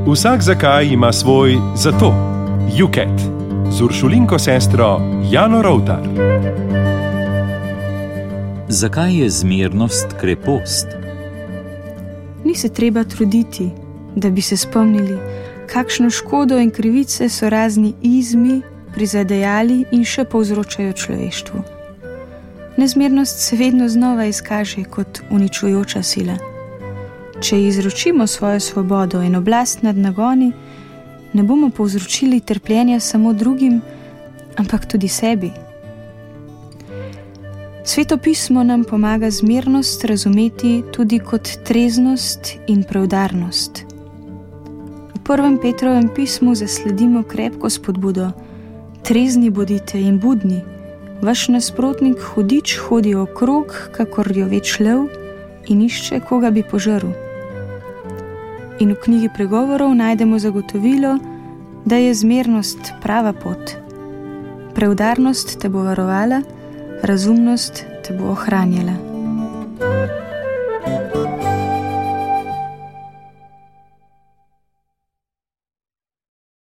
Vsak zakaj ima svoj zato. UKET z Uršulinko sestro Jano Rovtar. Zakaj je zmernost krepost? Ni se treba truditi, da bi se spomnili, kakšno škodo in krivice so razni izmi prizadejali in še povzročajo človeštvu. Nezmernost se vedno znova izkaže kot uničujoča sila. Če izročimo svojo svobodo in oblast nad nagoni, ne bomo povzročili trpljenja samo drugim, ampak tudi sebi. Sveto pismo nam pomaga zmernost razumeti tudi kot treznost in preudarnost. V 1. Petrovem pismu zasledimo krepko spodbudo: trezni bodite in budni, vaš nasprotnik hudič hodi okrog, kakor rjoveč lev, in išče, koga bi požrl. In v knjigi pregovorov najdemo zagotovilo, da je zmernost prava pot. Preudarnost te bo varovala, razumnost te bo ohranjala.